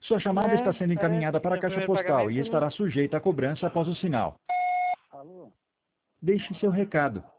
Sua chamada está sendo encaminhada para a Seu caixa primeiro postal e pagamento, estará sujeita a cobrança após o sinal. Alô? Deixe seu recado.